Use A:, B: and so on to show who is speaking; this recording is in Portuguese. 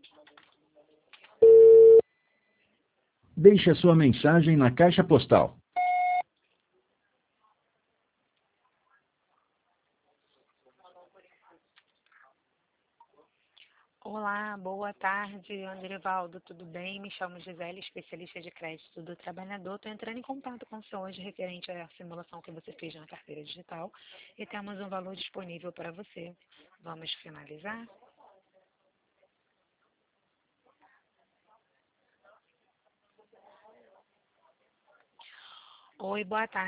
A: Deixe a sua mensagem na caixa postal.
B: Olá, boa tarde, Andrevaldo, tudo bem? Me chamo Gisele, especialista de crédito do trabalhador. Estou entrando em contato com o senhor hoje referente à simulação que você fez na carteira digital e temos um valor disponível para você. Vamos finalizar? Oi, boa tarde.